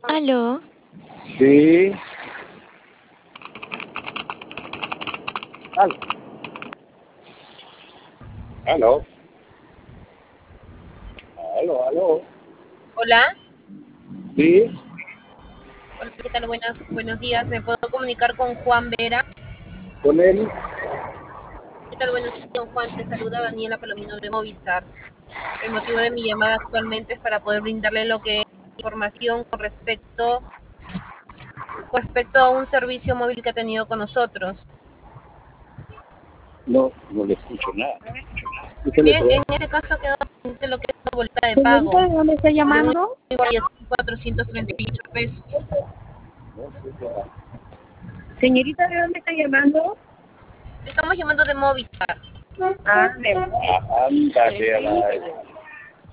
Aló, Sí. Aló. Aló. Aló, aló. Hola, Sí. hola, ¿qué tal? Buenos días. ¿Me puedo comunicar con Juan Vera? Con él. ¿Qué tal? Buenos días, don Juan. Te saluda Daniela Palomino de Movistar. El motivo de mi llamada actualmente es para poder brindarle lo que es información con respecto a un servicio móvil que ha tenido con nosotros. No, no le escucho nada. Escúchale, Bien, por en favor. este caso quedó pendiente lo que es la boleta de Señorita, pago ¿de dónde está de un llamando? 438 pesos. No sé qué va. Señorita, ¿de dónde está llamando? Estamos llamando de Movistar. Ah, de Ándale a la...